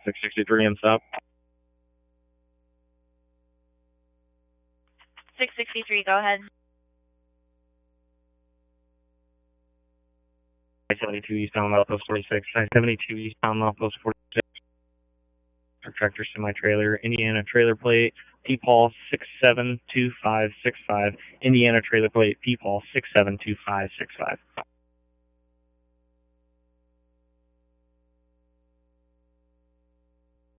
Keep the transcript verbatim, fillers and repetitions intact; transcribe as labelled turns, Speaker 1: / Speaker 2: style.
Speaker 1: six sixty-three and stop.
Speaker 2: six sixty-three, go ahead.
Speaker 1: I seventy-two eastbound Outpost forty-six. I seventy-two eastbound Outpost forty-six. Tractor semi-trailer, Indiana trailer plate, P P A L six seven two five six five. Indiana trailer plate, P P A L six seven two five six five.